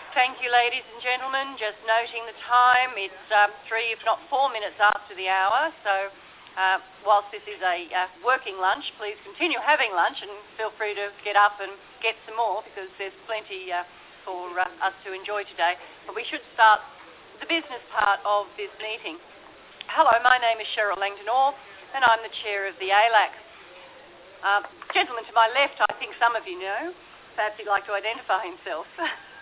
Thank you, ladies and gentlemen. Just noting the time, it's 3, if not 4 minutes after the hour. So whilst this is a working lunch, please continue having lunch and feel free to get up and get some more because there's plenty for us to enjoy today. But we should start the business part of this meeting. Hello, my name is Cheryl Langdon-Orr and I'm the chair of the ALAC. Gentleman to my left, I think some of you know. Perhaps he'd like to identify himself.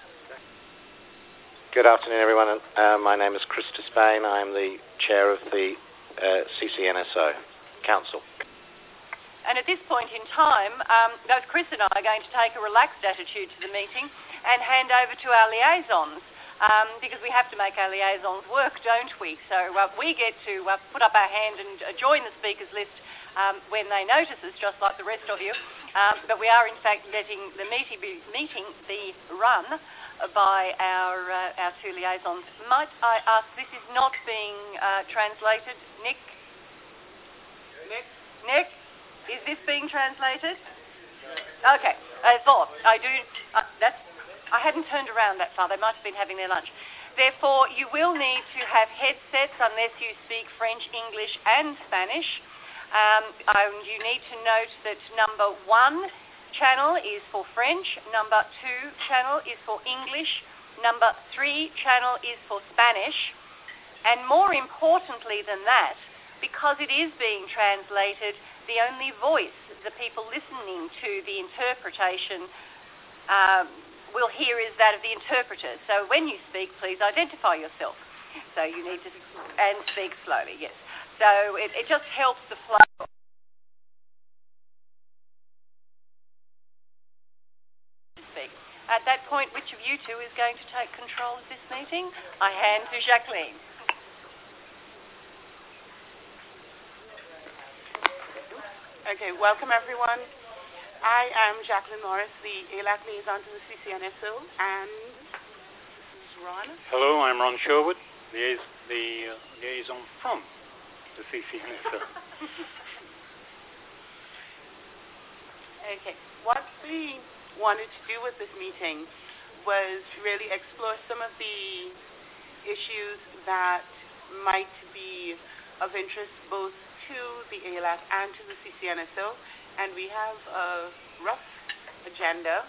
Good afternoon, everyone. My name is Chris Despain. I'm the chair of the CCNSO Council. And at this point in time, both Chris and I are going to take a relaxed attitude to the meeting and hand over to our liaisons, because we have to make our liaisons work, don't we? So we get to put up our hand and join the speakers list when they notice us, just like the rest of you. But we are, in fact, letting the meeting be run by our two liaisons. Might I ask, this is not being translated. Nick? Nick? Is this being translated? Okay. I thought. I hadn't turned around that far. They might have been having their lunch. Therefore, you will need to have headsets unless you speak French, English and Spanish. You need to note that number 1 channel is for French, number 2 channel is for English, number 3 channel is for Spanish, and more importantly than that, because it is being translated, the only voice the people listening to the interpretation will hear is that of the interpreter. So when you speak, please identify yourself. So you need to, and speak slowly, yes. So it just helps the flow. At that point, which of you two is going to take control of this meeting? I hand to Jacqueline. Okay, welcome everyone. I am Jacqueline Morris, the ALAC liaison to the CCNSO, and this is Ron. Hello, I'm Ron Sherwood, the liaison from the CCNSO. Okay, what we wanted to do with this meeting was really explore some of the issues that might be of interest both to the ALAC and to the CCNSO, and we have a rough agenda,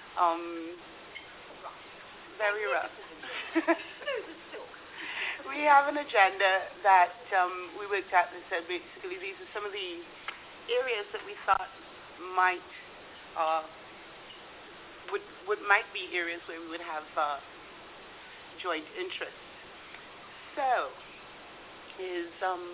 very rough. We have an agenda that we worked at and said basically these are some of the areas that we thought might be areas where we would have joint interests. So, is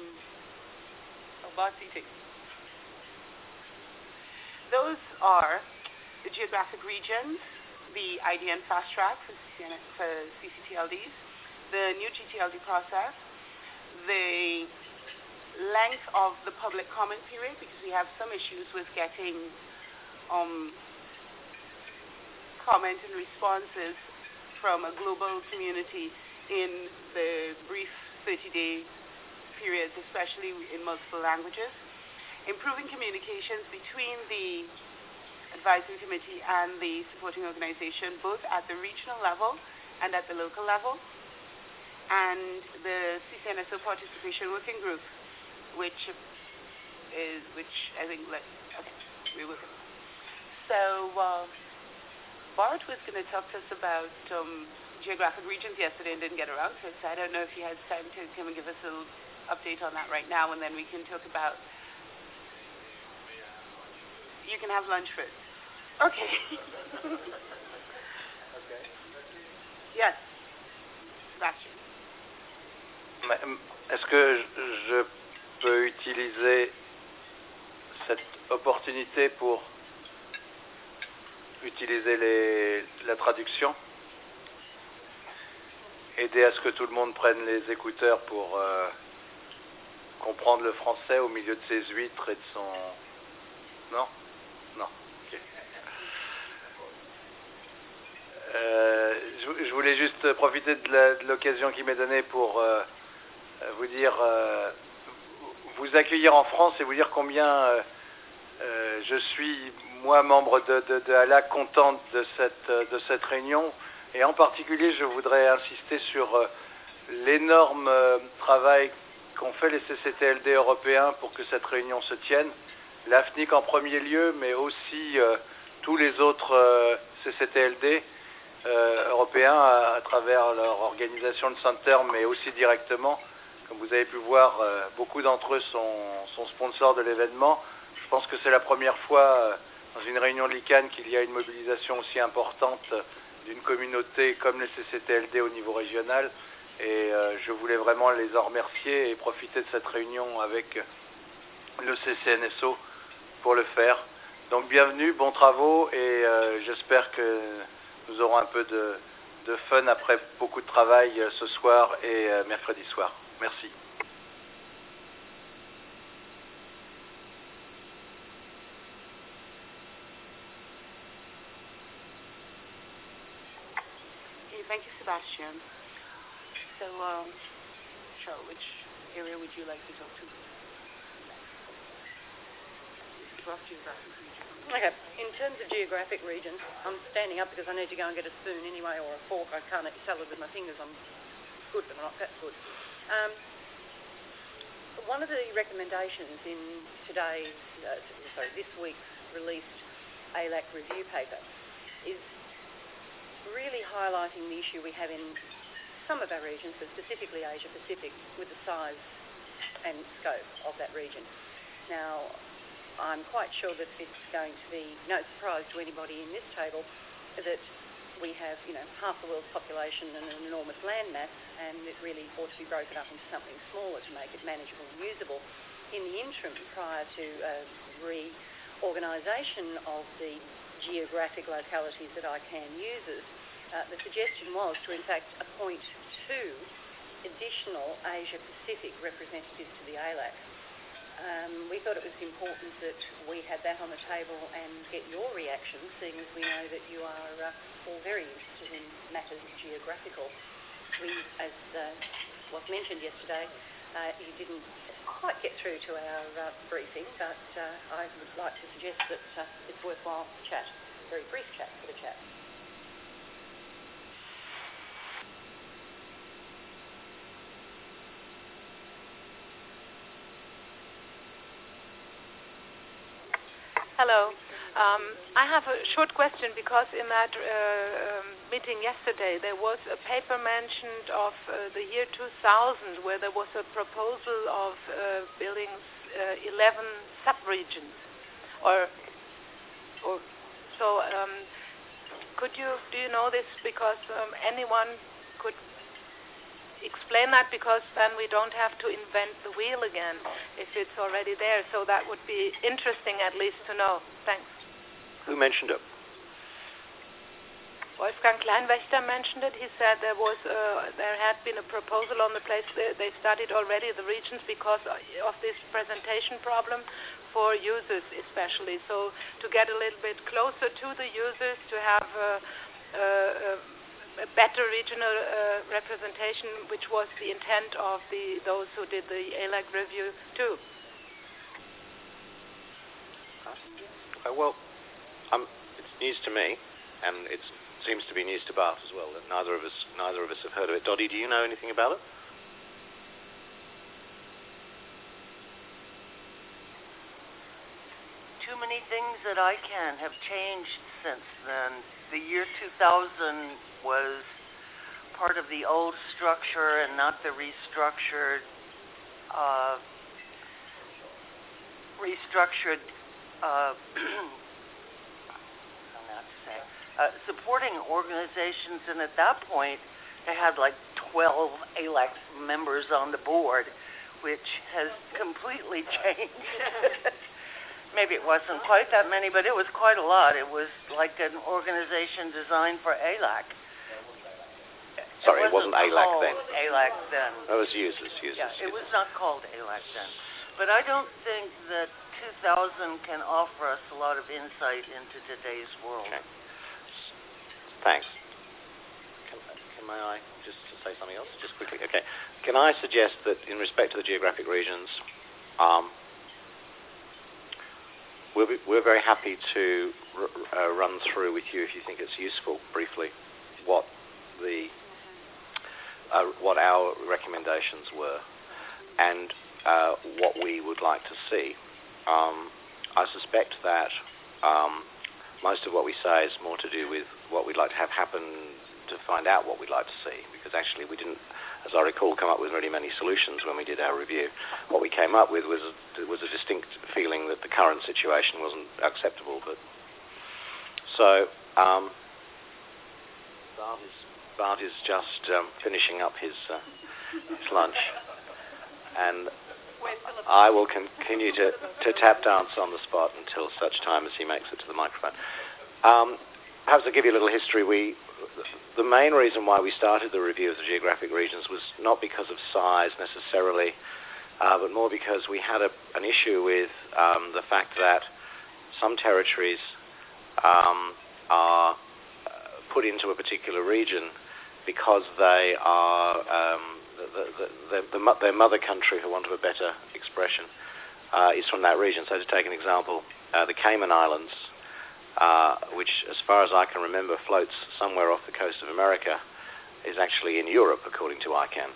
those are the geographic regions, the IDN fast track for CCTLDs, the new GTLD process, the length of the public comment period, because we have some issues with getting comment and responses from a global community in the brief 30-day periods, especially in multiple languages. Improving communications between the advisory committee and the supporting organization, both at the regional level and at the local level. And the CCNSO participation working group, which I think, okay, we will. So, Bart was going to talk to us about geographic regions yesterday and didn't get around to it, so I don't know if he has time to come and give us a little update on that right now, and then we can talk about... You can have lunch first. Okay. Okay. Yes. Sébastien. Est-ce que je peux utiliser cette opportunité pour utiliser la traduction, aider à ce que tout le monde prenne les écouteurs pour comprendre le français au milieu de ses huîtres et de son... Non? Non. Okay. Je voulais juste profiter de l'occasion qui m'est donnée pour vous dire, vous accueillir en France et vous dire combien je suis, moi, membre de ALAC, contente de cette réunion. Et en particulier, je voudrais insister sur l'énorme travail qu'ont fait les CCTLD européens pour que cette réunion se tienne. L'AFNIC en premier lieu, mais aussi tous les autres CCTLD européens à travers leur organisation de Center, mais aussi directement. Comme vous avez pu voir, beaucoup d'entre eux sont sponsors de l'événement. Je pense que c'est la première fois dans une réunion de l'ICANN qu'il y a une mobilisation aussi importante d'une communauté comme les CCTLD au niveau régional. Et je voulais vraiment les en remercier et profiter de cette réunion avec le CCNSO pour le faire. Donc bienvenue, bons travaux, et j'espère que nous aurons un peu de fun après beaucoup de travail ce soir et mercredi soir. Merci. Okay, thank you, Sebastian. So, Cheryl, which area would you like to talk to? Rough geographic region. Okay, in terms of geographic regions, I'm standing up because I need to go and get a spoon anyway, or a fork. I can't eat salad with my fingers. I'm good, but not that good. One of the recommendations in this week's released ALAC review paper is really highlighting the issue we have in some of our regions, but specifically Asia Pacific, with the size and scope of that region. Now, I'm quite sure that it's going to be no surprise to anybody in this table that we have, half the world's population and an enormous land mass, and it really ought to be broken up into something smaller to make it manageable and usable. In the interim, prior to reorganisation of the geographic localities that ICANN uses, the suggestion was to in fact appoint 2 additional Asia Pacific representatives to the ALAC. We thought it was important that we had that on the table and get your reaction, seeing as we know that you are all very interested in matters geographical. As was mentioned yesterday, you didn't quite get through to our briefing, but I would like to suggest that it's worthwhile chat, a very brief chat for the chat. Hello. I have a short question because in that meeting yesterday there was a paper mentioned of the year 2000 where there was a proposal of building 11 sub-regions. Do you know this, because anyone could explain that, because then we don't have to invent the wheel again if it's already there. So that would be interesting at least to know. Thanks. Who mentioned it? Wolfgang Kleinwächter mentioned it. He said there had been a proposal on the place. They studied already the regions because of this presentation problem for users especially. So to get a little bit closer to the users, to have a better regional representation, which was the intent of those who did the ALAC review too. It's news to me, and it seems to be news to Bart as well. That neither of us have heard of it. Doddy, do you know anything about it? Too many things at ICANN have changed since then. The year 2000 was part of the old structure and not the restructured supporting organizations, and at that point they had like 12 ALAC members on the board, which has completely changed. Maybe it wasn't quite that many, but it was quite a lot. It was like an organization designed for ALAC. Sorry, it wasn't ALAC then. ALAC then. It was users. Yeah, it was not called ALAC then. But I don't think that 2000 can offer us a lot of insight into today's world. Okay. Thanks. May I just say something else, just quickly? Okay. Can I suggest that in respect to the geographic regions, we're very happy to run through with you, if you think it's useful, briefly, what what our recommendations were and what we would like to see. I suspect that most of what we say is more to do with what we'd like to have happen to find out what we'd like to see, because actually we didn't, as I recall, come up with really many solutions when we did our review. What we came up with was a distinct feeling that the current situation wasn't acceptable. But so Bart is just finishing up his lunch, and I will continue to tap dance on the spot until such time as he makes it to the microphone. Perhaps to give you a little history, the main reason why we started the review of the geographic regions was not because of size necessarily, but more because we had an issue with the fact that some territories are put into a particular region because they are their mother country, for want of a better expression, is from that region. So to take an example, the Cayman Islands, which, as far as I can remember, floats somewhere off the coast of America, is actually in Europe, according to ICANN.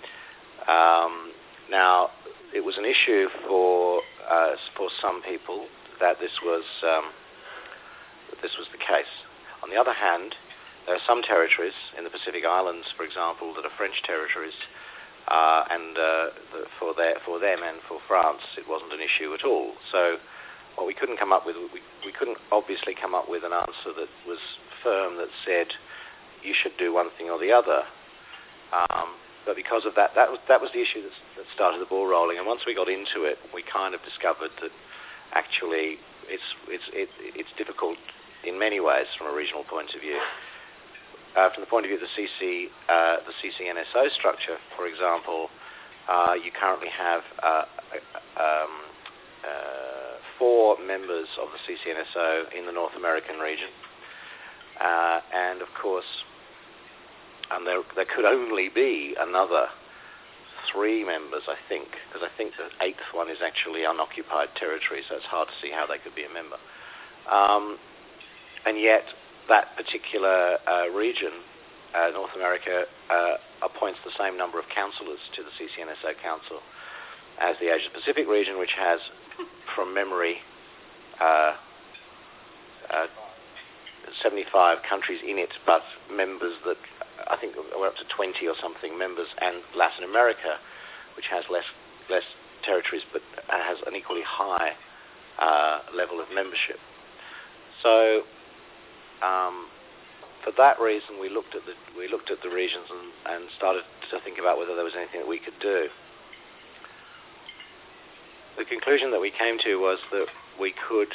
Now, it was an issue for some people that this was the case. On the other hand, there are some territories in the Pacific Islands, for example, that are French territories, and for them and for France, it wasn't an issue at all. So what we couldn't come up with, we couldn't obviously come up with an answer that was firm, that said you should do one thing or the other. But because of that was the issue that started the ball rolling. And once we got into it, we kind of discovered that actually it's difficult in many ways from a regional point of view. From the point of view of the CCNSO structure, for example, you currently have 4 members of the CCNSO in the North American region, and of course, there could only be another 3 members, I think, because I think the 8th one is actually unoccupied territory, so it's hard to see how they could be a member. And yet, that particular region, North America, appoints the same number of councillors to the CCNSO Council as the Asia-Pacific region, which has, from memory, 75 countries in it, but members that, I think we're up to 20 or something members, and Latin America, which has less territories, but has an equally high level of membership. So, for that reason, we looked at the regions and started to think about whether there was anything that we could do. The conclusion that we came to was that we could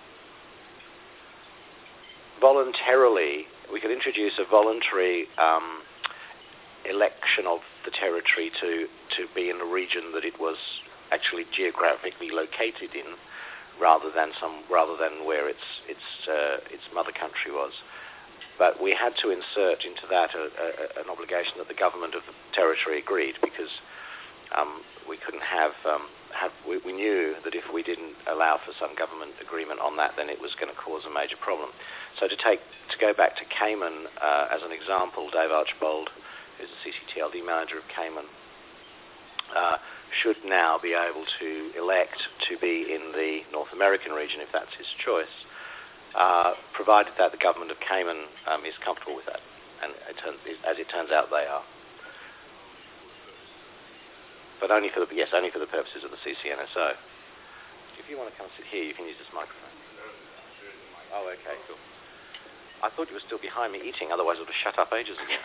introduce a voluntary election of the territory to be in a region that it was actually geographically located in, rather than where its mother country was. But we had to insert into that an obligation that the government of the territory agreed, because we couldn't we knew that if we didn't allow for some government agreement on that, then it was going to cause a major problem. So to go back to Cayman as an example, Dave Archbold, who's the CCTLD manager of Cayman, should now be able to elect to be in the North American region if that's his choice, provided that the government of Cayman is comfortable with that, and as it turns out they are. But only for the purposes of the CCNSO. If you want to come sit here, you can use this microphone. Oh, okay, cool. I thought you were still behind me eating, otherwise I would have shut up ages ago.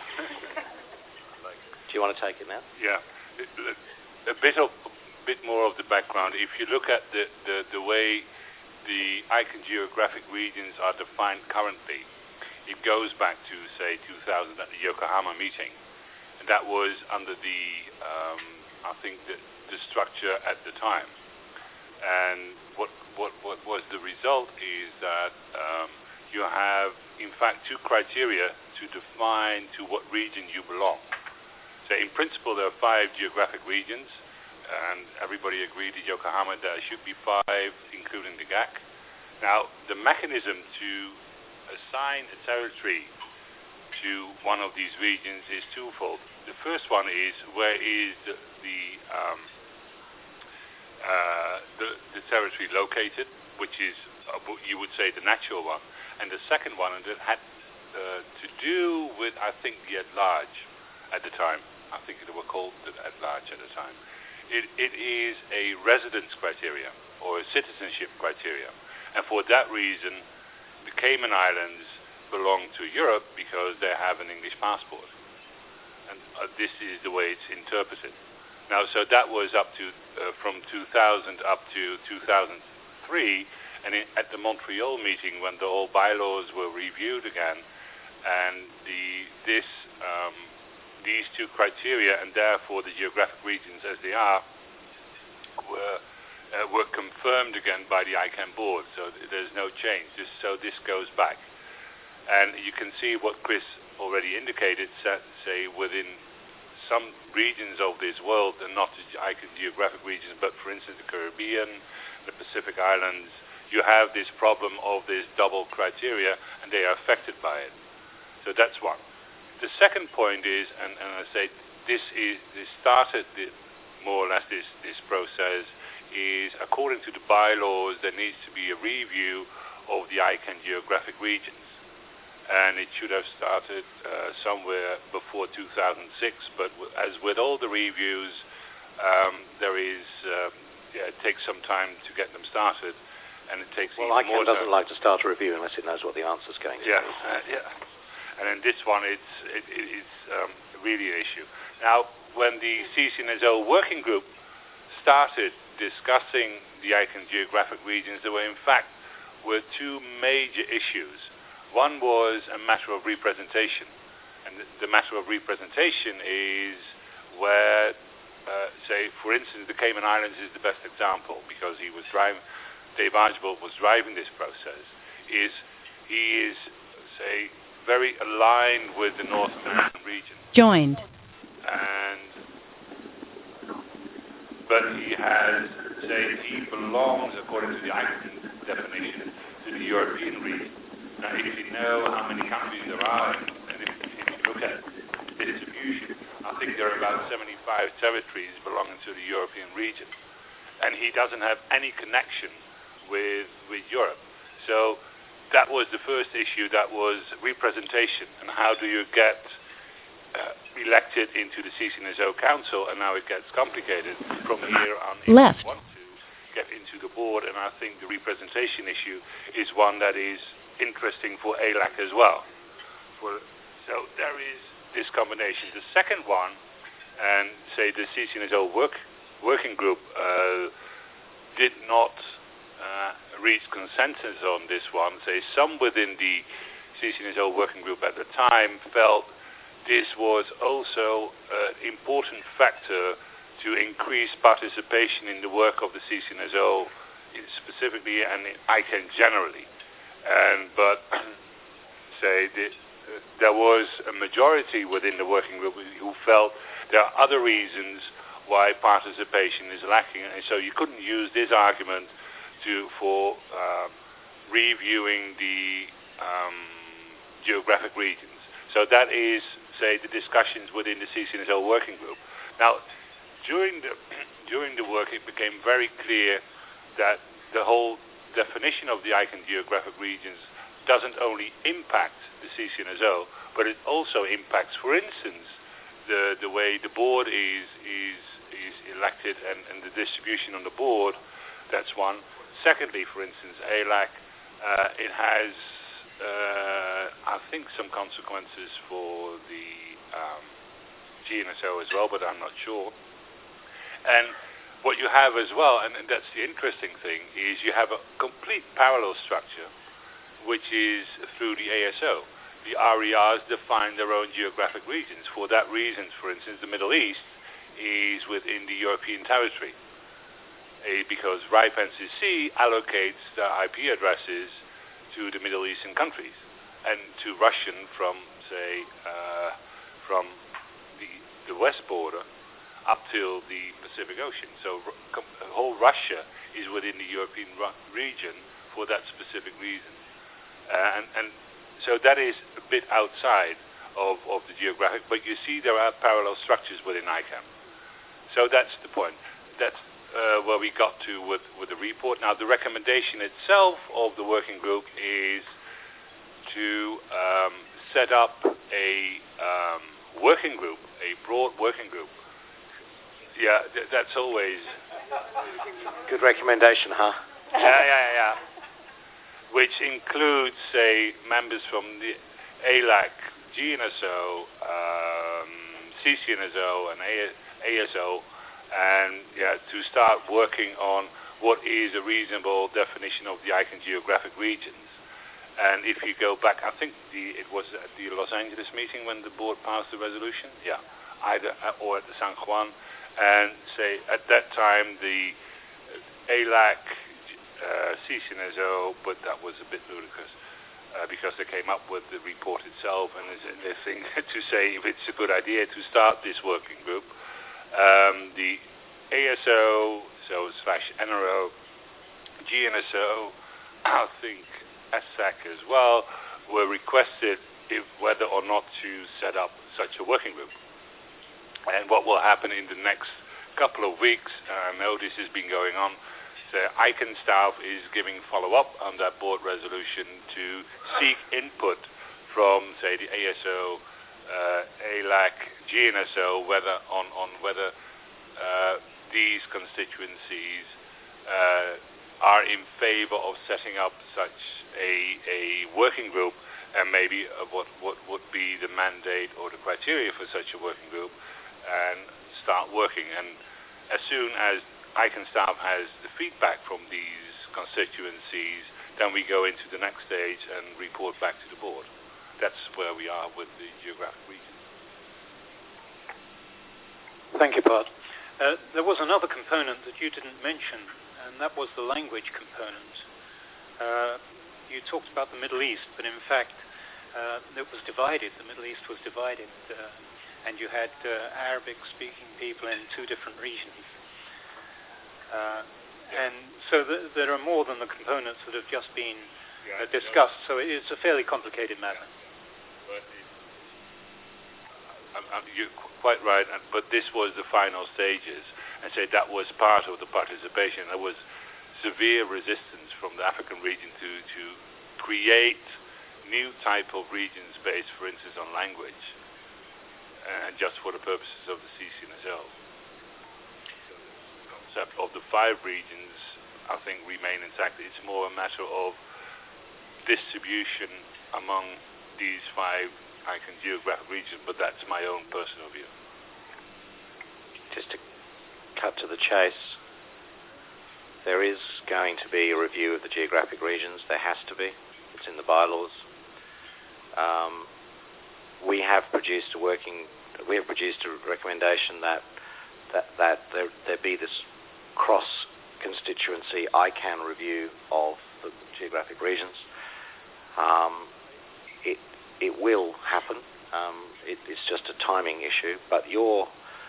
Do you want to take it now? Yeah. A bit more of the background. If you look at the way the ICANN geographic regions are defined currently, it goes back to, say, 2000 at the Yokohama meeting. And that was under the, I think, the structure at the time. And what was the result is that you have, in fact, 2 criteria to define to what region you belong. So in principle, there are 5 geographic regions, and everybody agreed at Yokohama that there should be 5, including the GAC. Now, the mechanism to assign a territory to one of these regions is twofold. The first one is where is the territory located, which is you would say the natural one, and the second one, and that had to do with, I think, the at-large at the time. I think they were called the at-large at the time. It is a residence criteria or a citizenship criteria, and for that reason, the Cayman Islands belong to Europe because they have an English passport, and this is the way it's interpreted. Now, so that was up to from 2000 up to 2003, and at the Montreal meeting, when the whole bylaws were reviewed again, and these two criteria, and therefore the geographic regions as they are, were confirmed again by the ICANN board. So there's no change. So this goes back, and you can see what Chris already indicated. Say within some regions of this world, and not the ICANN geographic regions, but for instance the Caribbean, the Pacific Islands, you have this problem of this double criteria, and they are affected by it. So that's one. The second point is, and I say this started more or less this process, is according to the bylaws there needs to be a review of the ICANN geographic regions. And it should have started somewhere before 2006, but as with all the reviews, it takes some time to get them started, and it takes even more time. ICANN doesn't like to start a review unless it knows what the answer's going to be. Yeah. And in this one, it's really an issue. Now, when the CCNSO working group started discussing the ICANN geographic regions, there were two major issues. One was a matter of representation, and the matter of representation is where, say, for instance, the Cayman Islands is the best example because Dave Archibald was driving this process. He is, say, very aligned with the North American region. Joined. But he has, he belongs, according to the ICANN definition, to the European region. Now, if you know how many countries there are, and if you look at distribution, I think there are about 75 territories belonging to the European region. And he doesn't have any connection with Europe. So that was the first issue, that was representation, and how do you get elected into the CCNSO Council, and now it gets complicated from here on. Left. If you want to get into the board, and I think the representation issue is one that is interesting for ALAC as well. So there is this combination. The second one, and say the CCNSO working group did not reach consensus on this one. Say some within the CCNSO working group at the time felt this was also an important factor to increase participation in the work of the CCNSO specifically and in ICANN generally. But there was a majority within the working group who felt there are other reasons why participation is lacking, and so you couldn't use this argument for reviewing the geographic regions. So that is, say, the discussions within the CCNSO working group. Now, during the work, it became very clear that the whole definition of the ICANN geographic regions doesn't only impact the CCNSO, but it also impacts, for instance, the way the board is elected and the distribution on the board. That's one. Secondly, for instance, ALAC, it has, I think, some consequences for the GNSO as well, but I'm not sure. And what you have as well, and that's the interesting thing, is you have a complete parallel structure, which is through the ASO. The RERs define their own geographic regions. For that reason, for instance, the Middle East is within the European territory, because RIPE NCC allocates the IP addresses to the Middle Eastern countries and to Russian from, say, from the west border up till the Pacific Ocean. So the whole Russia is within the European region for that specific reason. And so that is a bit outside of the geographic, but you see there are parallel structures within ICANN. So that's the point. That's where we got to with the report. Now, the recommendation itself of the working group is to set up a working group, a broad working group. Yeah, that's always... Good recommendation, huh? Yeah. Which includes, say, members from the ALAC, GNSO, CCNSO, and ASO, and to start working on what is a reasonable definition of the ICANN geographic regions. And if you go back, I think it was at the Los Angeles meeting when the board passed the resolution, either or at the San Juan, and say at that time the ALAC, CCNSO, but that was a bit ludicrous because they came up with the report itself, and they think to say if it's a good idea to start this working group. The ASO, /NRO, GNSO, I think SAC as well, were requested whether or not to set up such a working group. And what will happen in the next couple of weeks, I know this has been going on, the ICANN staff is giving follow-up on that board resolution to seek input from, say, the ASO, ALAC, GNSO, whether these constituencies are in favor of setting up such a working group, and maybe what would be the mandate or the criteria for such a working group, and start working. And as soon as ICANN staff has the feedback from these constituencies, then we go into the next stage and report back to the board. That's where we are with the geographic region. Thank you, Bart. There was another component that you didn't mention, and that was the language component. You talked about the Middle East, but in fact, it was divided. The Middle East was divided, and you had Arabic-speaking people in two different regions. And so there are more than the components that have just been discussed, so it's a fairly complicated matter. You're quite right, but this was the final stages, and so that was part of the participation. There was severe resistance from the African region to create new type of regions based, for instance, on language, and just for the purposes of the CCNSL. Of the 5 regions, I think, remain intact. It's more a matter of distribution among these 5 ICANN geographic regions, but that's my own personal view. Just to cut to the chase, there is going to be a review of the geographic regions. There has to be. It's in the bylaws. We have produced a recommendation that there be this cross-constituency ICANN review of the geographic regions. It will happen. It's just a timing issue. But your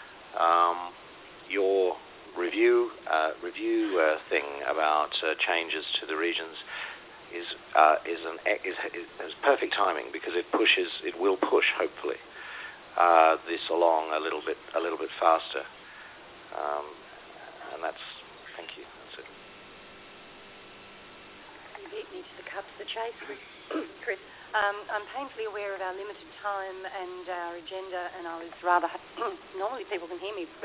review thing about changes to the regions is perfect timing, because it will push hopefully this along a little bit faster. And thank you. That's it. You beat me to the cut to the chase, Chris. I'm painfully aware of our limited time and our agenda, and I was rather... normally people can hear me, but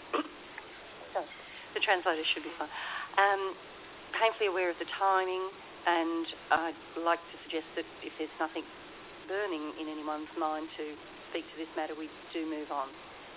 the translator should be fine. Painfully aware of the timing, and I'd like to suggest that if there's nothing burning in anyone's mind to speak to this matter, we do move on.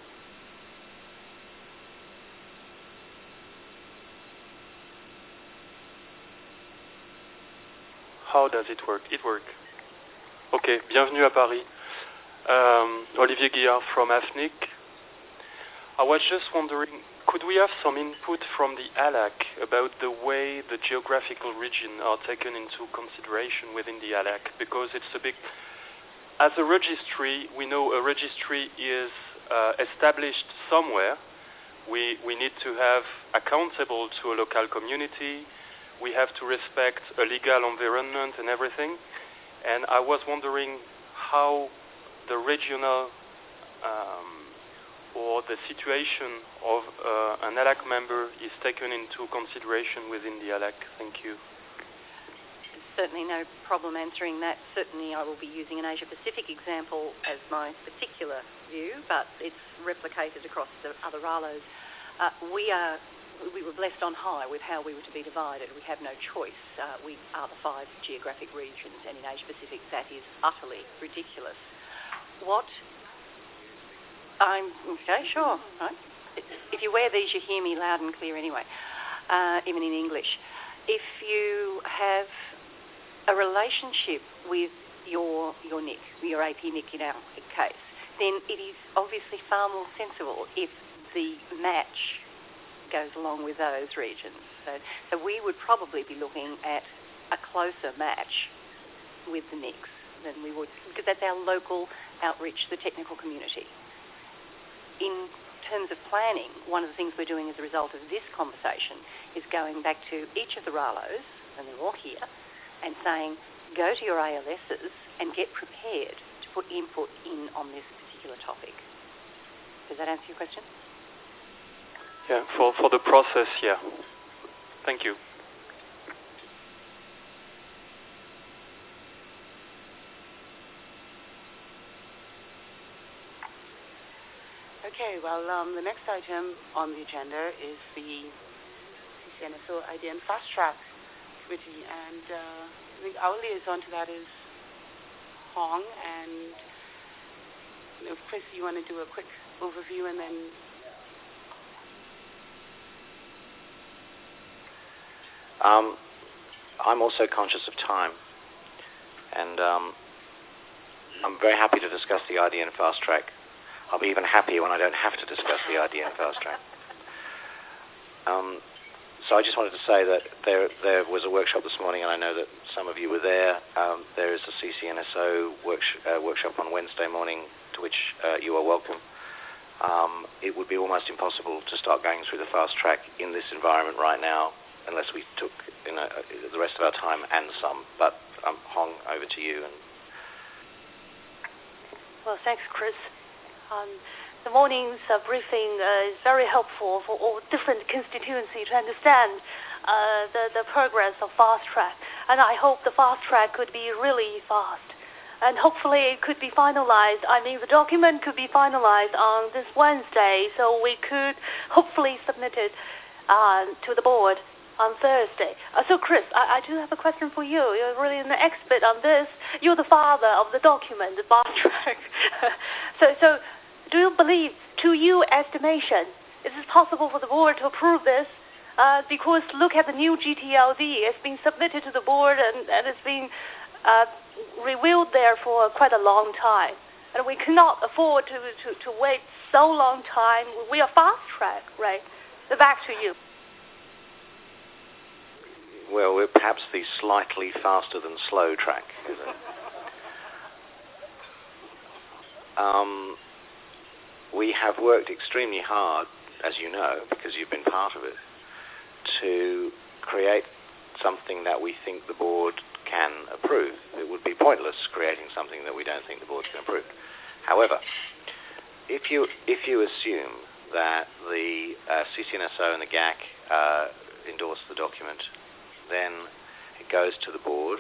How does it work? It works. Okay, bienvenue à Paris. Olivier Guillard from AFNIC. I was just wondering, could we have some input from the ALAC about the way the geographical regions are taken into consideration within the ALAC? Because it's a big... As a registry, we know a registry is established somewhere. We need to have accountable to a local community. We have to respect a legal environment and everything. And I was wondering how the regional or the situation of an ALAC member is taken into consideration within the ALAC? Thank you. Certainly no problem answering that. Certainly I will be using an Asia-Pacific example as my particular view, but it's replicated across the other RALOs. We were blessed on high with how we were to be divided. We have no choice. We are the 5 geographic regions, and in Asia-Pacific that is utterly ridiculous. Okay, sure. Right. If you wear these, you hear me loud and clear anyway, even in English. If you have a relationship with your NIC, your AP NIC in our case, then it is obviously far more sensible if the match goes along with those regions. So we would probably be looking at a closer match with the NICs than we would, because that's our local outreach, the technical community. In terms of planning, one of the things we're doing as a result of this conversation is going back to each of the RALOs, and they're all here, and saying, go to your ALSs and get prepared to put input in on this particular topic. Does that answer your question? Yeah, for the process, yeah. Thank you. Okay, well, the next item on the agenda is the CCNSO IDN Fast Track Committee, and I think our liaison to that is Hong, and Chris, you want to do a quick overview and then... I'm also conscious of time, and I'm very happy to discuss the IDN Fast Track. I'll be even happier when I don't have to discuss the IDN Fast Track. So I just wanted to say that there was a workshop this morning, and I know that some of you were there. There is a CCNSO workshop on Wednesday morning, to which you are welcome. It would be almost impossible to start going through the Fast Track in this environment right now, unless we took the rest of our time and some. But Hong, over to you. Well, thanks, Chris. The morning's briefing is very helpful for all different constituencies to understand the progress of Fast Track. And I hope the Fast Track could be really fast. And hopefully it could be finalized. I mean, the document could be finalized on this Wednesday, so we could hopefully submit it to the board on Thursday. So, Chris, I do have a question for you. You're really an expert on this. You're the father of the document, the Fast Track. So, do you believe, to your estimation, is it possible for the board to approve this? Because look at the new GTLD. It's been submitted to the board and it's been reviewed there for quite a long time. And we cannot afford to wait so long time. We are fast track, right? Back to you. Well, we're perhaps the slightly faster than slow track. We have worked extremely hard, as you know, because you've been part of it, to create something that we think the board can approve. It would be pointless creating something that we don't think the board can approve. However, if you assume that the CCNSO and the GAC endorse the document, then it goes to the board.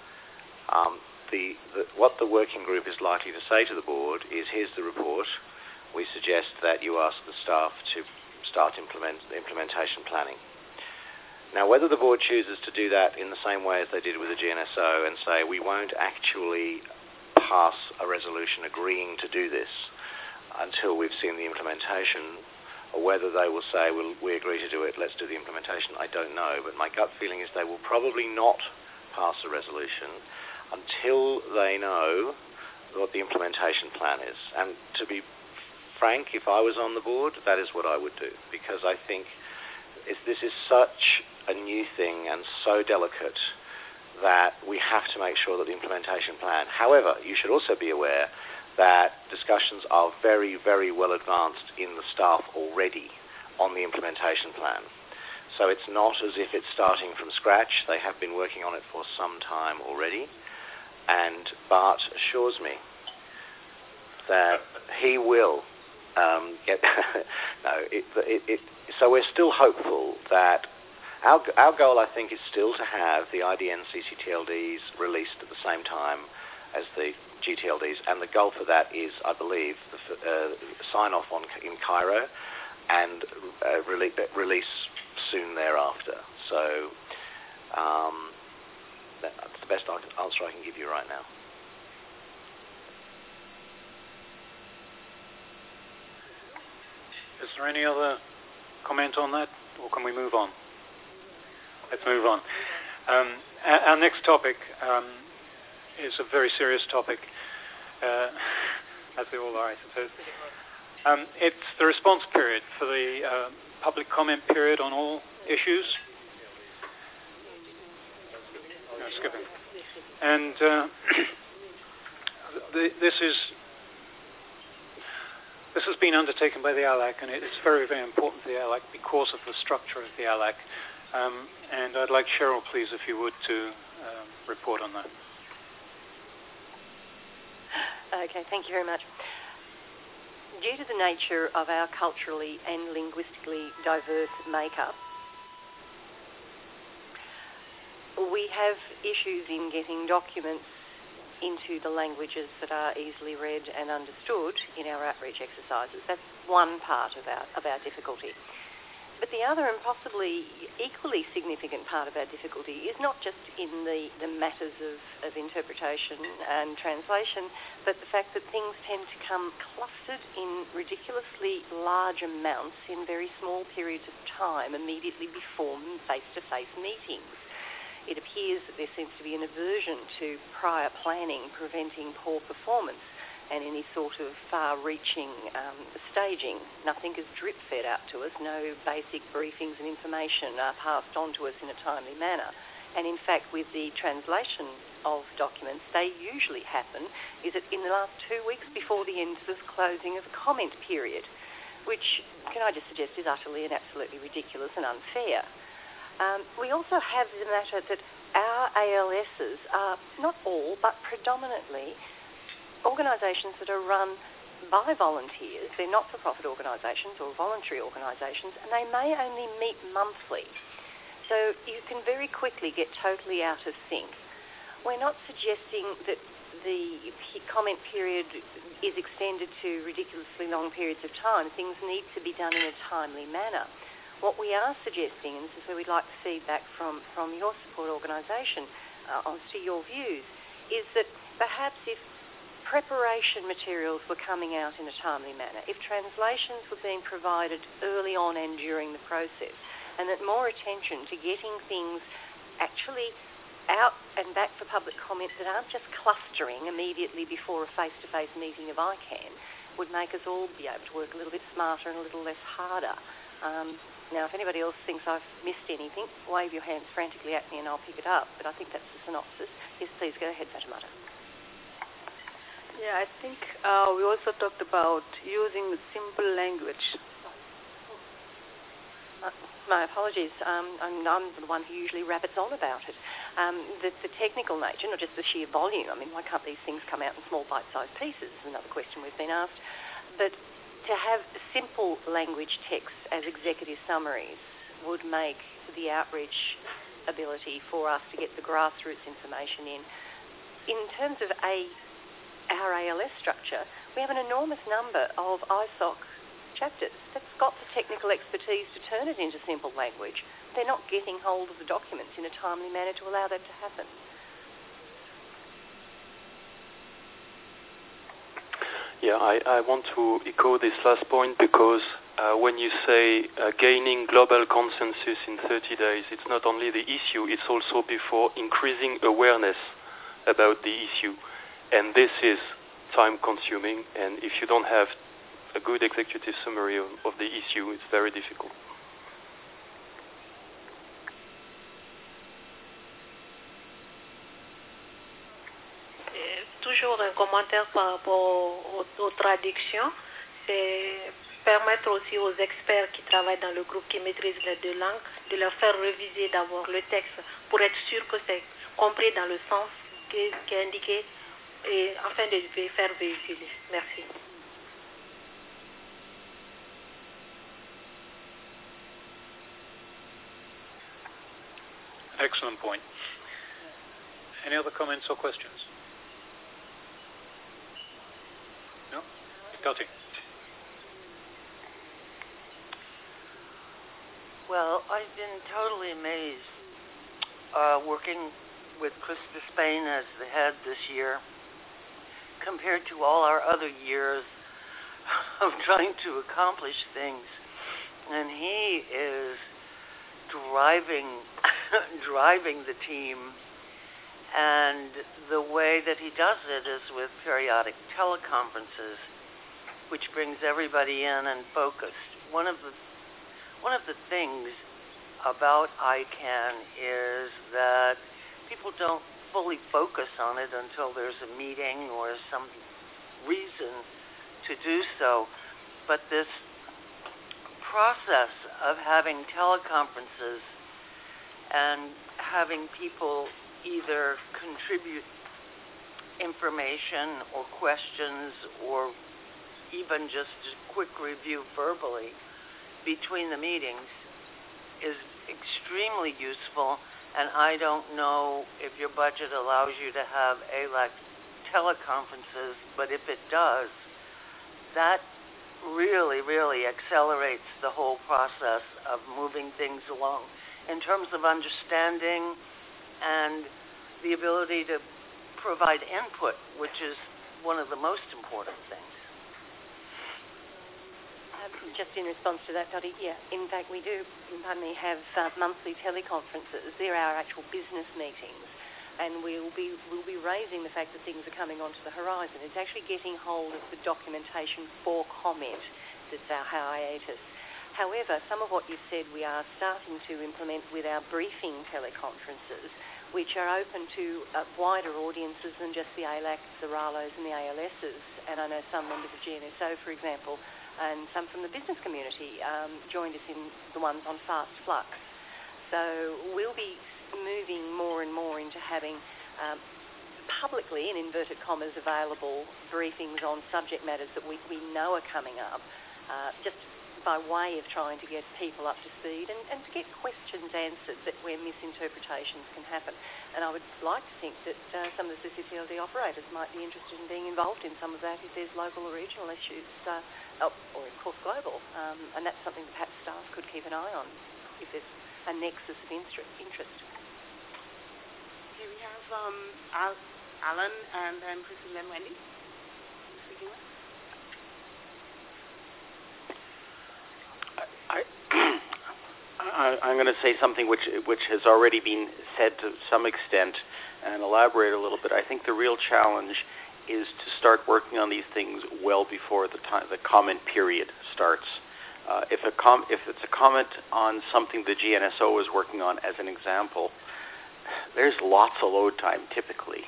What the working group is likely to say to the board is, here's the report. We suggest that you ask the staff to start implementation planning. Now, whether the board chooses to do that in the same way as they did with the GNSO and say, we won't actually pass a resolution agreeing to do this until we've seen the implementation, or whether they will say, well, we agree to do it, let's do the implementation, I don't know. But my gut feeling is they will probably not pass a resolution until they know what the implementation plan is. And to be frank, if I was on the board, that is what I would do, because I think this is such a new thing and so delicate that we have to make sure that the implementation plan... However, you should also be aware that discussions are very, very well advanced in the staff already on the implementation plan. So it's not as if it's starting from scratch. They have been working on it for some time already. And Bart assures me that he will get. No, so we're still hopeful that our goal, I think, is still to have the IDN CCTLDs released at the same time as the GTLDs, and the goal for that is, I believe, the sign off in Cairo and release soon thereafter. So that's the best answer I can give you right now. Is there any other comment on that, or can we move on? Let's move on. Our next topic is a very serious topic, as they all are, I suppose. It's the response period for the public comment period on all issues. No, skipping. And this has been undertaken by the ALAC, and it's very, very important to the ALAC because of the structure of the ALAC. And I'd like Cheryl, please, if you would, to report on that. Okay, thank you very much. Due to the nature of our culturally and linguistically diverse makeup, we have issues in getting documents into the languages that are easily read and understood in our outreach exercises. That's one part of our difficulty. But the other and possibly equally significant part of our difficulty is not just in the matters of interpretation and translation, but the fact that things tend to come clustered in ridiculously large amounts in very small periods of time immediately before face-to-face meetings. It appears that there seems to be an aversion to prior planning preventing poor performance and any sort of far-reaching staging. Nothing is drip-fed out to us. No basic briefings and information are passed on to us in a timely manner. And in fact, with the translation of documents, they usually happen is that in the last 2 weeks before the end of the closing of a comment period, which, can I just suggest, is utterly and absolutely ridiculous and unfair. We also have the matter that our ALSs are, not all, but predominantly organisations that are run by volunteers. They're not-for-profit organisations or voluntary organisations, and they may only meet monthly. So you can very quickly get totally out of sync. We're not suggesting that the comment period is extended to ridiculously long periods of time. Things need to be done in a timely manner. What we are suggesting, and this is where we'd like feedback from your support organisation as to your views, is that perhaps if preparation materials were coming out in a timely manner, if translations were being provided early on and during the process, and that more attention to getting things actually out and back for public comment that aren't just clustering immediately before a face-to-face meeting of ICANN, would make us all be able to work a little bit smarter and a little less harder. Now, if anybody else thinks I've missed anything, wave your hands frantically at me and I'll pick it up. But I think that's the synopsis. Yes, please go ahead, Fatimata. Yeah, I think we also talked about using simple language. My apologies. I'm the one who usually rabbits on about it. The technical nature, not just the sheer volume. I mean, why can't these things come out in small bite-sized pieces is another question we've been asked. But to have simple language text as executive summaries would make the outreach ability for us to get the grassroots information in. In terms of our ALS structure, we have an enormous number of ISOC chapters that's got the technical expertise to turn it into simple language. They're not getting hold of the documents in a timely manner to allow that to happen. Yeah, I want to echo this last point because when you say gaining global consensus in 30 days, it's not only the issue, it's also before increasing awareness about the issue. And this is time-consuming, and if you don't have a good executive summary of the issue, it's very difficult. Toujours un commentaire par rapport aux traductions, c'est permettre aussi aux experts qui travaillent dans le groupe qui maîtrisent les deux langues de leur faire réviser d'abord le texte pour être sûr que c'est compris dans le sens qui est indiqué et afin de le faire véhiculer. Merci. Excellent point. Any other comments or questions? No? Dottie. Well, I've been totally amazed working with Chris Despain as the head this year compared to all our other years of trying to accomplish things. And he is driving the team, and the way that he does it is with periodic teleconferences, which brings everybody in and focused. One of the things about ICANN is that people don't fully focus on it until there's a meeting or some reason to do so. But this process of having teleconferences and having people either contribute information or questions or even just a quick review verbally between the meetings is extremely useful, and I don't know if your budget allows you to have ALEC teleconferences, but if it does, that really, really accelerates the whole process of moving things along in terms of understanding and the ability to provide input, which is one of the most important things. Just in response to that, Dottie, yeah, in fact we do, have monthly teleconferences. They're our actual business meetings, and we'll be raising the fact that things are coming onto the horizon. It's actually getting hold of the documentation for comment that's our hiatus. However, some of what you said we are starting to implement with our briefing teleconferences, which are open to wider audiences than just the ALACs, the RALOs and the ALSs. And I know some members of GNSO, for example, and some from the business community joined us in the ones on Fast Flux. So we'll be moving more and more into having publicly, in inverted commas, available briefings on subject matters that we know are coming up, just by way of trying to get people up to speed and to get questions answered that where misinterpretations can happen. And I would like to think that some of the CCTLD operators might be interested in being involved in some of that if there's local or regional issues, or of course global. And that's something that perhaps staff could keep an eye on if there's a nexus of interest. Okay, we have Alan and then Chris and then Wendy. Speaking with. I'm going to say something which has already been said to some extent and elaborate a little bit. I think the real challenge is to start working on these things well before the comment period starts. If it's a comment on something the GNSO is working on, as an example, there's lots of load time typically.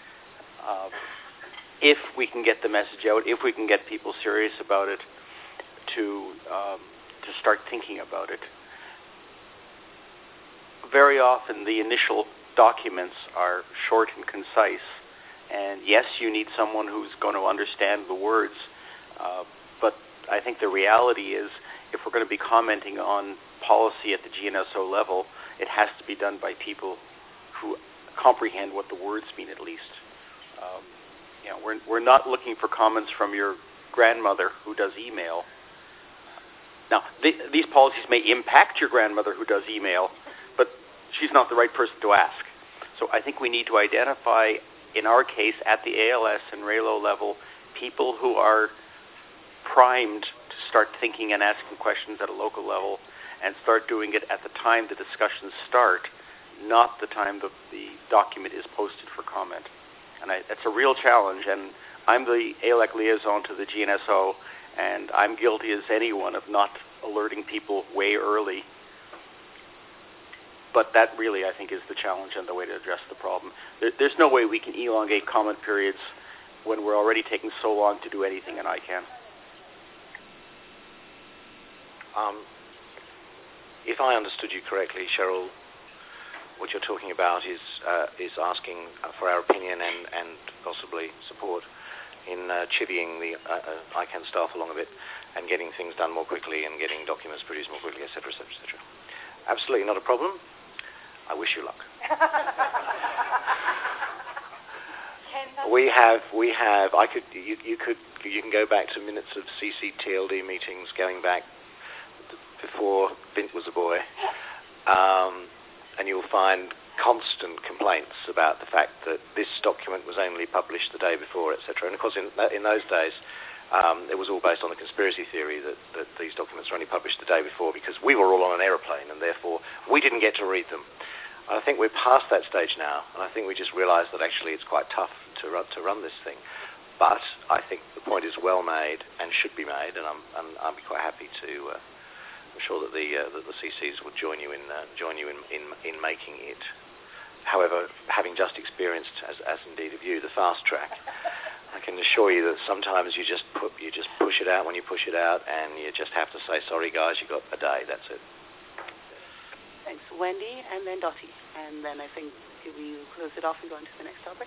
If we can get the message out, if we can get people serious about it, to start thinking about it. Very often the initial documents are short and concise, and yes, you need someone who's going to understand the words, but I think the reality is if we're going to be commenting on policy at the GNSO level, it has to be done by people who comprehend what the words mean at least. We're not looking for comments from your grandmother who does email. Now, these policies may impact your grandmother who does email, but she's not the right person to ask. So I think we need to identify, in our case, at the ALS and RALO level, people who are primed to start thinking and asking questions at a local level and start doing it at the time the discussions start, not the time the document is posted for comment. And that's a real challenge, and I'm the ALEC liaison to the GNSO, and I'm guilty as anyone of not alerting people way early. But that really, I think, is the challenge and the way to address the problem. There's no way we can elongate comment periods when we're already taking so long to do anything in ICANN. If I understood you correctly, Cheryl, what you're talking about is asking for our opinion and possibly support in chivying the ICANN staff along a bit and getting things done more quickly and getting documents produced more quickly, etc., etc., etc. Absolutely not a problem. I wish you luck. You can go back to minutes of CCTLD meetings going back before Vint was a boy, and you'll find constant complaints about the fact that this document was only published the day before, etc. And of course, in those days, it was all based on the conspiracy theory that these documents were only published the day before because we were all on an aeroplane and therefore we didn't get to read them. I think we're past that stage now, and I think we just realise that actually it's quite tough to run this thing. But I think the point is well made and should be made, and I'll be quite happy to. I'm sure that the CCs will join you in making it. However, having just experienced, as indeed of you, the fast track, I can assure you that sometimes you just push it out when you push it out, and you just have to say, sorry guys, you got a day. That's it. Thanks, Wendy, and then Dottie, and then I think we close it off and go on to the next topic.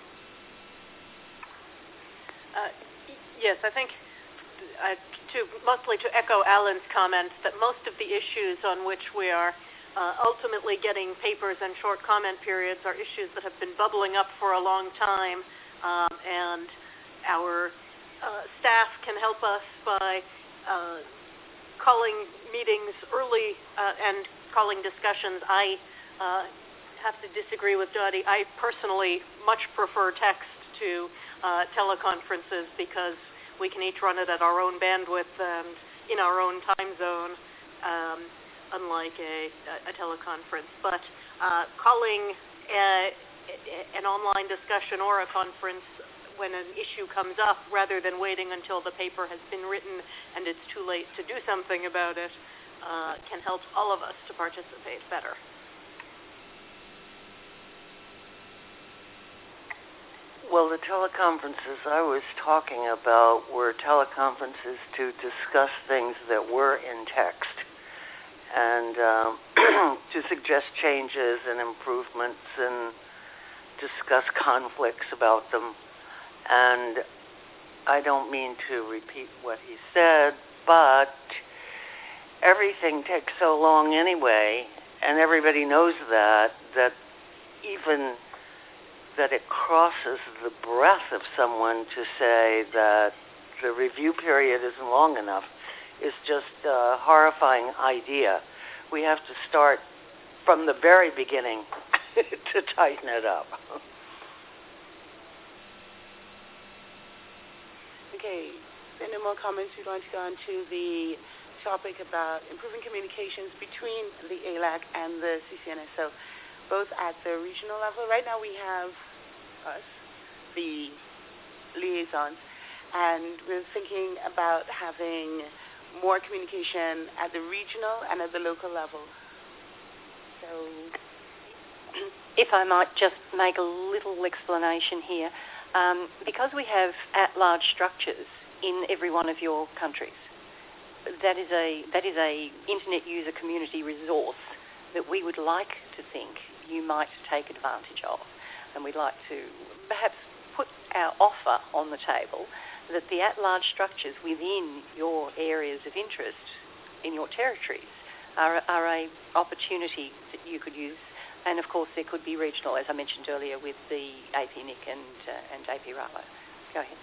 Yes, I think mostly to echo Alan's comments that most of the issues on which we are ultimately getting papers and short comment periods are issues that have been bubbling up for a long time, and our staff can help us by calling meetings early and calling discussions. I have to disagree with Dottie. I personally much prefer text to teleconferences because we can each run it at our own bandwidth and in our own time zone, unlike a teleconference. But calling an online discussion or a conference when an issue comes up rather than waiting until the paper has been written and it's too late to do something about it can help all of us to participate better. Well, the teleconferences I was talking about were teleconferences to discuss things that were in text and to suggest changes and improvements and discuss conflicts about them. And I don't mean to repeat what he said, but everything takes so long anyway, and everybody knows that even that it crosses the breath of someone to say that the review period isn't long enough is just a horrifying idea. We have to start from the very beginning to tighten it up. Okay, any more comments? We're going to go on to the topic about improving communications between the ALAC and the CCNSO, both at the regional level. Right now we have us, the liaisons, and we're thinking about having more communication at the regional and at the local level. So, if I might just make a little explanation here, because we have at-large structures in every one of your countries, that is a internet user community resource that we would like to think you might take advantage of. And we'd like to perhaps put our offer on the table that the at-large structures within your areas of interest in your territories are a opportunity that you could use. And of course there could be regional, as I mentioned earlier, with the APNIC and AP RALO. Go ahead.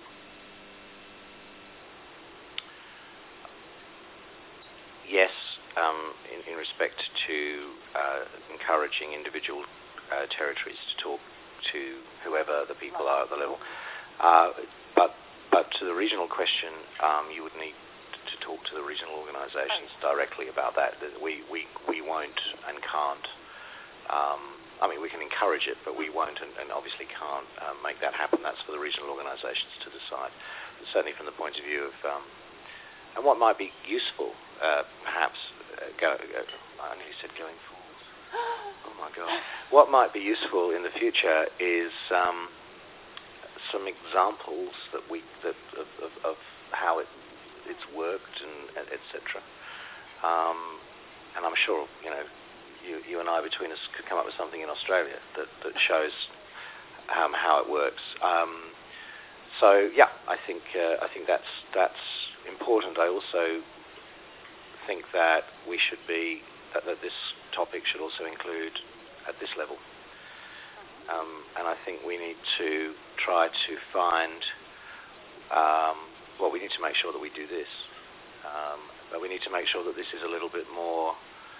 Yes, in respect to encouraging individual territories to talk to whoever the people are at the level. But to the regional question, you would need to talk to the regional organisations directly about that. We won't and can't. I mean, we can encourage it, but we won't and obviously can't make that happen. That's for the regional organisations to decide. But certainly from the point of view of and what might be useful, perhaps, I nearly said going forward. Oh my God! What might be useful in the future is some examples of how it's worked and etc. And I'm sure you and I between us could come up with something in Australia that shows how it works. So yeah, I think that's important. I also think that that this topic should also include at this level. And I think we need to try to find, we need to make sure that we do this, but we need to make sure that this is a little bit more.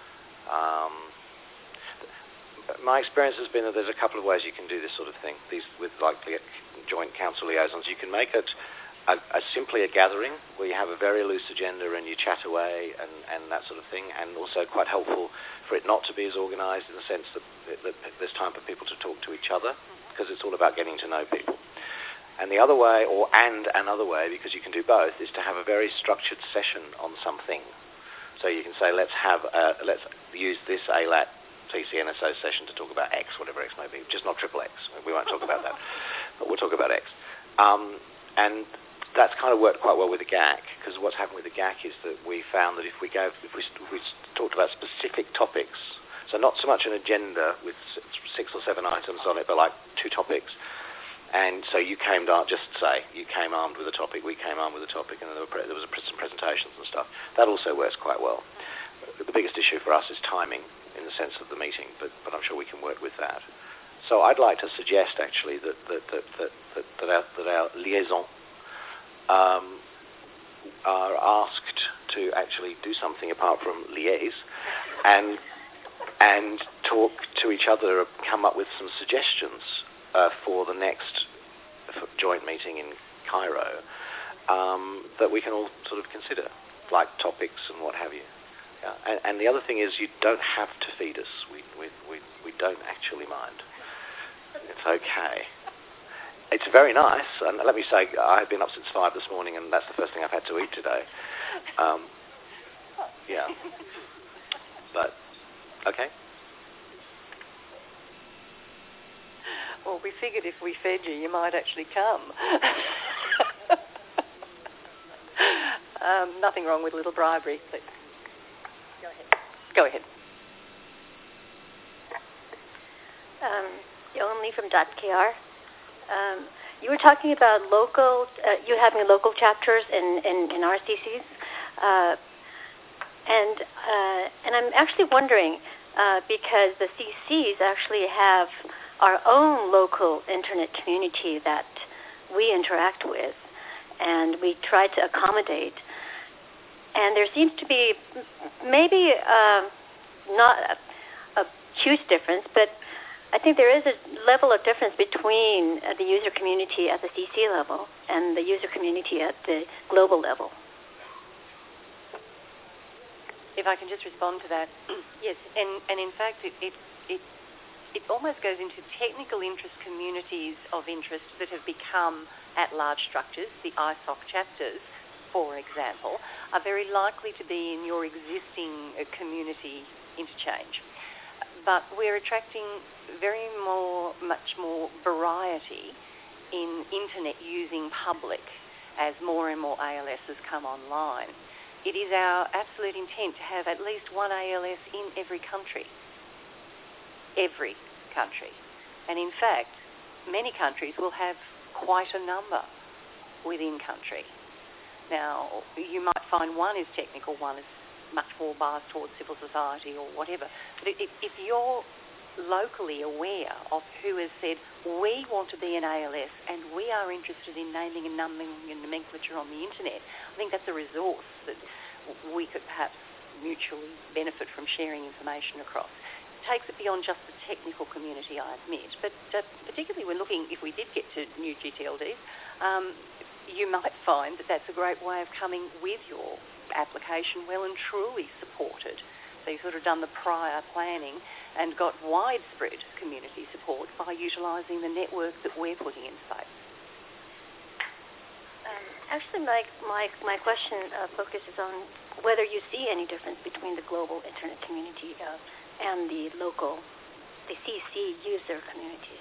My experience has been that there's a couple of ways you can do this sort of thing. These with like joint council liaisons, you can make it simply a gathering where you have a very loose agenda and you chat away and that sort of thing, and also quite helpful for it not to be as organised in the sense that there's time for people to talk to each other, because it's all about getting to know people. And the other way, another way, because you can do both, is to have a very structured session on something. So you can say, let's use this ALAT TCNSO session to talk about X, whatever X may be, just not triple X. We won't talk about that, but we'll talk about X. And that's kind of worked quite well with the GAC, because what's happened with the GAC is that we found that if we talked about specific topics, so not so much an agenda with 6 or 7 items on it, but like 2 topics. And so you came armed with a topic, we came armed with a topic, and then there was some presentations and stuff. That also works quite well. The biggest issue for us is timing in the sense of the meeting, but I'm sure we can work with that. So I'd like to suggest actually that our liaisons are asked to actually do something apart from liaise and talk to each other, come up with some suggestions for the next joint meeting in Cairo that we can all sort of consider, like topics and what have you. Yeah. And the other thing is, you don't have to feed us. We don't actually mind. It's okay. It's very nice, and let me say, I've been up since 5 this morning, and that's the first thing I've had to eat today. Yeah. But, okay. Well, we figured if we fed you, you might actually come. Nothing wrong with a little bribery, but go ahead. Yoan Lee from .kr. You were talking about you having local chapters in RCCs, and I'm actually wondering because the CCs actually have our own local internet community that we interact with, and we try to accommodate. And there seems to be maybe not a huge difference, but I think there is a level of difference between the user community at the CC level and the user community at the global level. If I can just respond to that. Yes, and in fact, it almost goes into technical interest communities of interest that have become at-large structures. The ISOC chapters, for example, are very likely to be in your existing community interchange. But we're attracting much more variety in internet using public as more and more ALSs come online. It is our absolute intent to have at least one ALS in every country. Every country. And in fact, many countries will have quite a number within country. Now, you might find one is technical, one is much more biased towards civil society or whatever. But if you're locally aware of who has said, we want to be an ALS and we are interested in naming and numbering and nomenclature on the internet, I think that's a resource that we could perhaps mutually benefit from sharing information across. It takes it beyond just the technical community, I admit, but particularly we're looking, if we did get to new GTLDs, you might find that that's a great way of coming with your application well and truly supported. So you've sort of done the prior planning and got widespread community support by utilising the network that we're putting in space. Actually, my question focuses on whether you see any difference between the global internet community and the CC user community.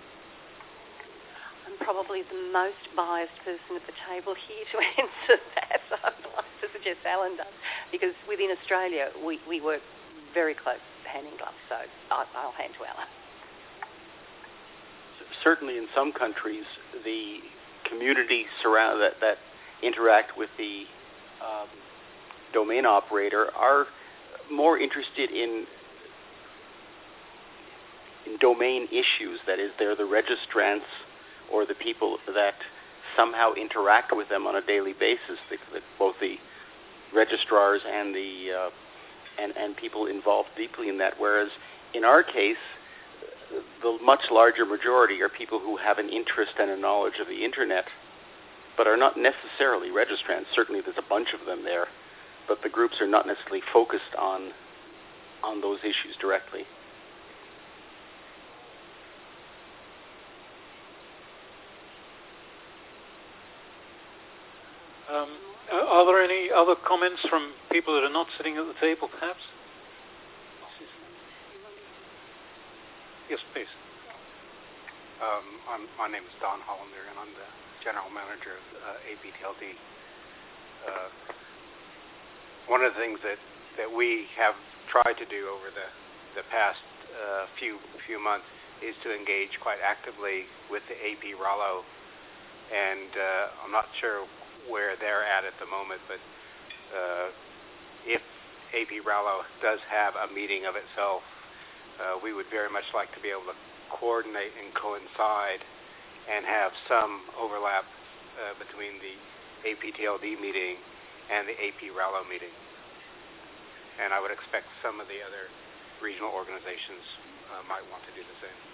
I'm probably the most biased person at the table here to answer that. I'd like to suggest Alan does, because within Australia we work very close hand in glove, so I'll hand to Alan. Certainly in some countries, the communities that interact with the domain operator are more interested in domain issues. That is, they're the registrants or the people that somehow interact with them on a daily basis, both the registrars and the and people involved deeply in that. Whereas in our case, the much larger majority are people who have an interest and a knowledge of the internet, but are not necessarily registrants. Certainly, there's a bunch of them there, but the groups are not necessarily focused on those issues directly. Are there any other comments from people that are not sitting at the table, perhaps? Yes, please. My name is Don Hollander, and I'm the General Manager of APTLD. One of the things that we have tried to do over the past few months is to engage quite actively with the AP Rallo, and I'm not sure where they're at the moment, but if AP Rallo does have a meeting of itself, we would very much like to be able to coordinate and coincide and have some overlap between the APTLD meeting and the AP Rallo meeting. And I would expect some of the other regional organizations might want to do the same.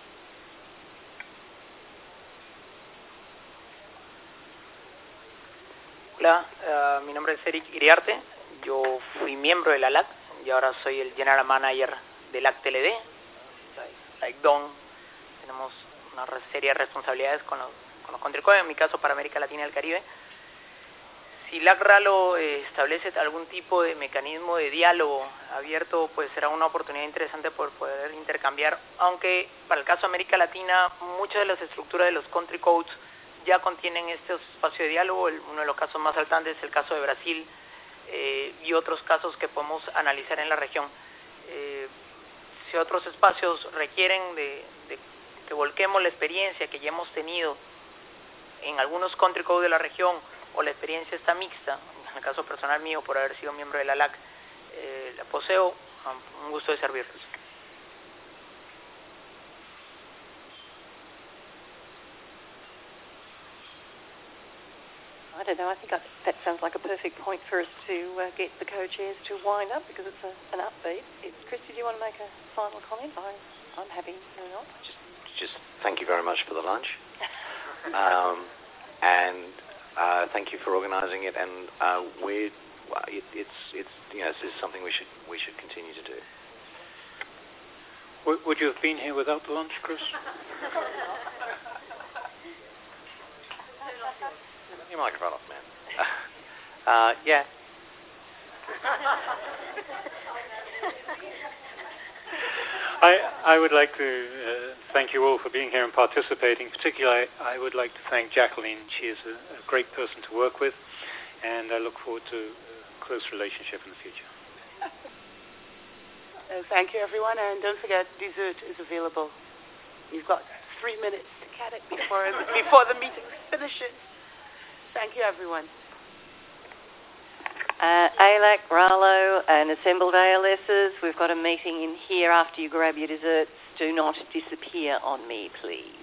Hola, mi nombre es Eric Iriarte, yo fui miembro de la LAC y ahora soy el General Manager de LAC TLD. Like Don, tenemos una serie de responsabilidades con los country codes, en mi caso para América Latina y el Caribe. Si LAC Rallo establece algún tipo de mecanismo de diálogo abierto, pues será una oportunidad interesante por poder intercambiar, aunque para el caso de América Latina, muchas de las estructuras de los country codes ya contienen estos espacios de diálogo. Uno de los casos más saltantes es el caso de Brasil y otros casos que podemos analizar en la región. Si otros espacios requieren de que volquemos la experiencia que ya hemos tenido en algunos country codes de la región, o la experiencia está mixta, en el caso personal mío por haber sido miembro de la LAC, la poseo, un gusto de servirles. I don't know, I think that sounds like a perfect point for us to get the co-chairs to wind up, because it's an upbeat. Christy, do you want to make a final comment? I'm happy or not. Just thank you very much for the lunch. And thank you for organising it, and it's this is something we should continue to do. Would you have been here without the lunch, Chris? Your microphone off, man. Yeah. I would like to thank you all for being here and participating. Particularly, I would like to thank Jacqueline. She is a great person to work with, and I look forward to a close relationship in the future. Thank you, everyone, and don't forget, dessert is available. You've got 3 minutes to get it before the meeting finishes. Thank you, everyone. ALAC, Rallo, and assembled ALSs, we've got a meeting in here after you grab your desserts. Do not disappear on me, please.